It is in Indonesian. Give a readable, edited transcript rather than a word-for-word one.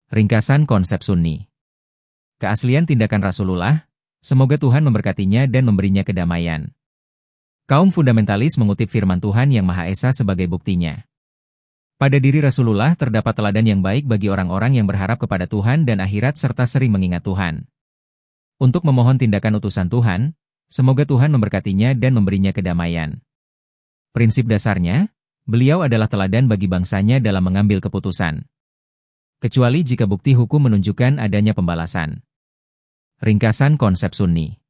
Ringkasan konsep Sunni. Keaslian tindakan Rasulullah, semoga Tuhan memberkatinya dan memberinya kedamaian. Kaum fundamentalis mengutip firman Tuhan Yang Maha Esa sebagai buktinya. Pada diri Rasulullah terdapat teladan yang baik bagi orang-orang yang berharap kepada Tuhan dan akhirat serta sering mengingat Tuhan. Untuk memohon tindakan utusan Tuhan, semoga Tuhan memberkatinya dan memberinya kedamaian. Prinsip dasarnya, beliau adalah teladan bagi bangsanya dalam mengambil keputusan. Kecuali jika bukti hukum menunjukkan adanya pembalasan. Ringkasan konsep Sunni.